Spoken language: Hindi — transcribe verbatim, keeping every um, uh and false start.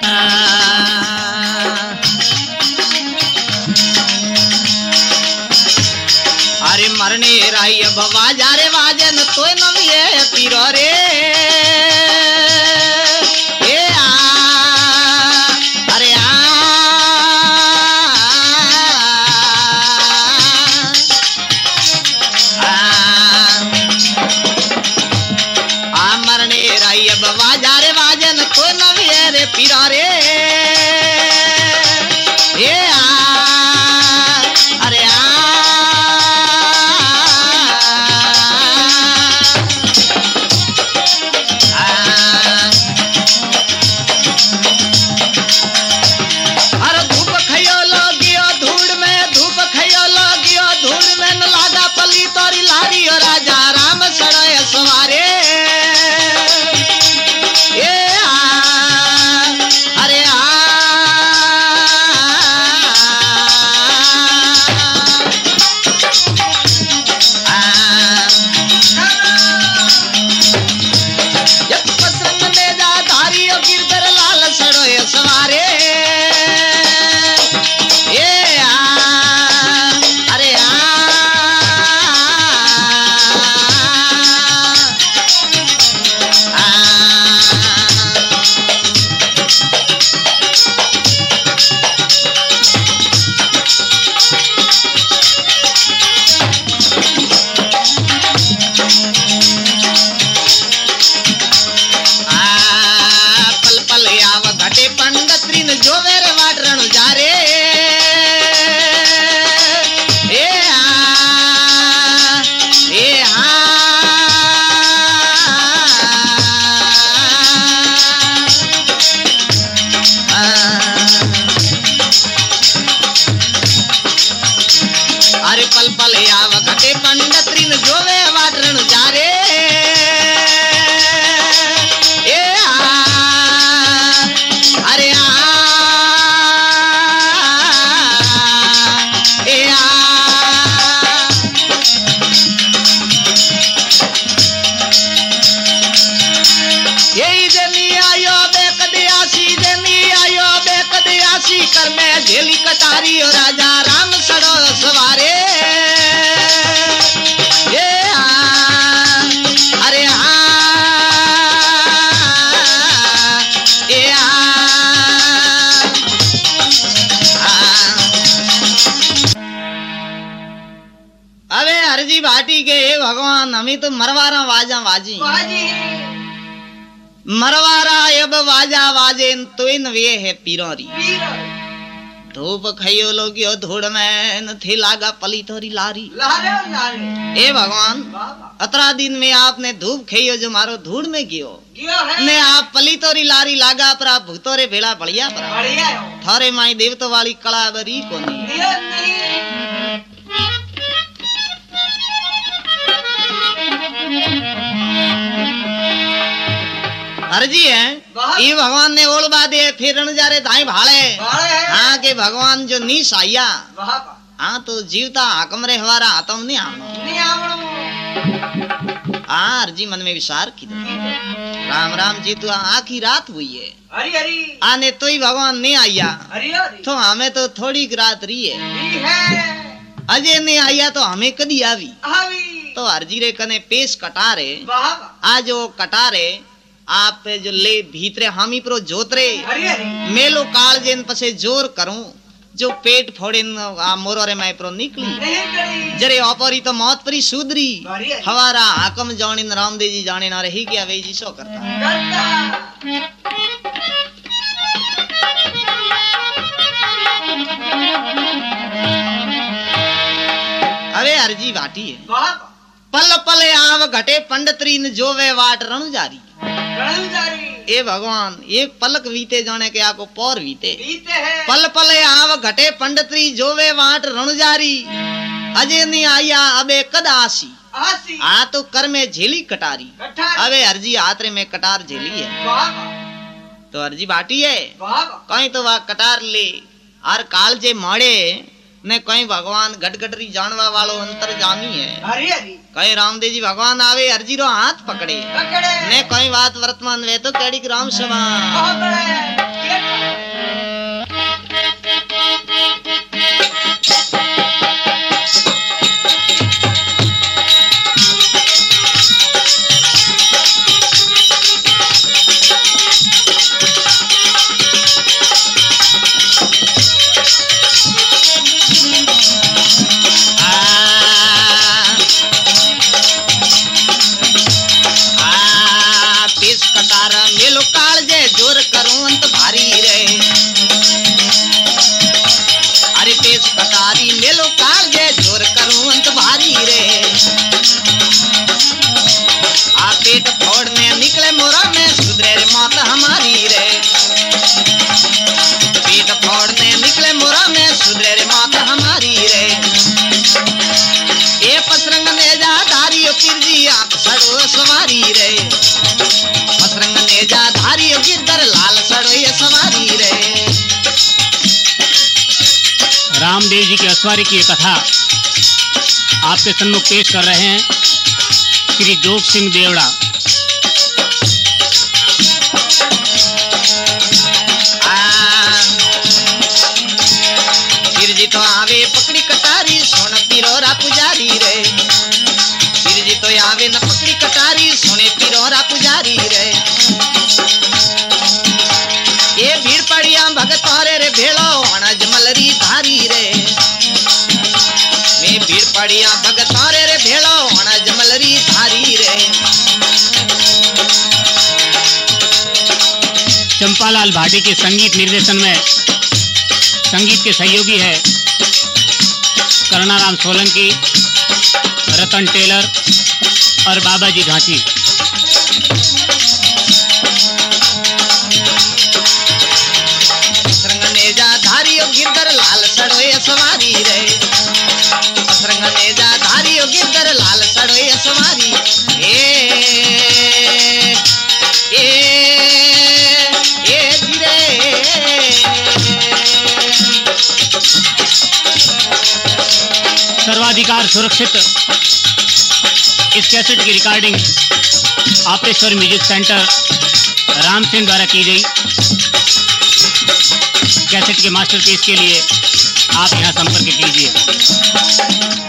अरे मरने राई अब बाजा रे बाजे न तो नवी है पीरो रे ए आ अरे आ आ मरने राई अब बाजा रे बाजे न तो नवी है रे पीरो रे ए आ अरे आ कर में झेली कटारी और राजा राम सड़ो सवारे ये आ, अरे हाँ ये आ, अबे हरजी भाटी के भगवान हमी तो मरवारा वाजा वाजी मरवारा अब वाजा वाजे तो इन वे है पीरोरी धूप खइयो लोगियो धूड़ में न थी लागा पली थोरी लारी लारे लारे ए भगवान अतरा दिन में आपने धूप खइयो जो मारो धूड़ में गियो ने आप पली तोरी लारी लागा पर आप भूतोरे भेड़ा बढ़िया पर बढ़िया थारे माई देवतो वाली कला बरी कोनी हरजी है ये भगवान ने ओल बादे फिर जा रहे धाई भाड़े हाँ के भगवान जो नीस आया हाँ तो जीवता हाकम रे हमारा हाथम नहीं आना हाँ हरजी मन में विचार की राम राम जी तो आखी रात हुई है हरी हरी आने तो ही भगवान नहीं आया हरी हरी तो हमें तो थोड़ी रात रही है अजय नहीं आया तो हमें कदी आवी तो हरजी रे कने पेश कटारे आज वो कटारे आप जो ले भीतरे हामी प्रो जोतरे मेलो काल जेन पसे जोर करूं जो पेट फोड़े आ मोरो रे मैं प्रो निकली जरे ऑपरी तो मौत परी सुधरी हमारा हाकम जाने रामदेव जी जाने ना रही क्या वे जी सो करता अरे अर्जी बाटी है पल पल आव घटे पंडितरी न जो वे वाट रण जारी ए भगवान एक पलक बीते जाने के आको पौर बीते पल पल आव घटे पंडितरी जो वे वाट रण जारी अजय नहीं आया अबे कद आसी आ तो कर में झेली कटारी अबे अर्जी आतरे में कटार झेली है तो अर्जी बाटी है कहीं तो वह कटार ले और काल जे माड़े ने कहीं भगवान गटगटरी जानवा वालो अंतर जामी है हरी हरी कहीं रामदेव जी भगवान आवे अर्जी रो हाथ पकड़े, पकड़े। ने कहीं बात वर्तमान वे तो केड़ी राम सभा रामदेव जी की अस्वारी की कथा आपके सम्मुख पेश कर रहे हैं श्री जोग सिंह देवड़ा। फिर जी तो आवे पकड़ी कटारी सोन पिरोरा पुजारी रे, फिर जी तो आवे न पकड़ी कटारी सोने पिरोरा पुजारी रे। ये भीड़ पड़िया भगत रे रे भेड़ो अनज मलरी धारी रे, मैं भीड़ पड़िया भगत रे रे भेड़ो अनज मलरी धारी रे। चंपालाल भाटी के संगीत निर्देशन में संगीत के सहयोगी है करुणाराम सोलंकी, रतन टेलर और बाबाजी घाटी। धारियो गिरधर लाल सड़ोए सवारी रे, असरंग नेजा धारियो गिरधर लाल सड़ोए सवारी। ए ए ए धीरे सर्वाधिकार सुरक्षित इस कैसेट की रिकॉर्डिंग ऑपरेश्वर म्यूजिक सेंटर रामसेन द्वारा की गई। कैसेट के मास्टरपीस के लिए आप यहां संपर्क कीजिए।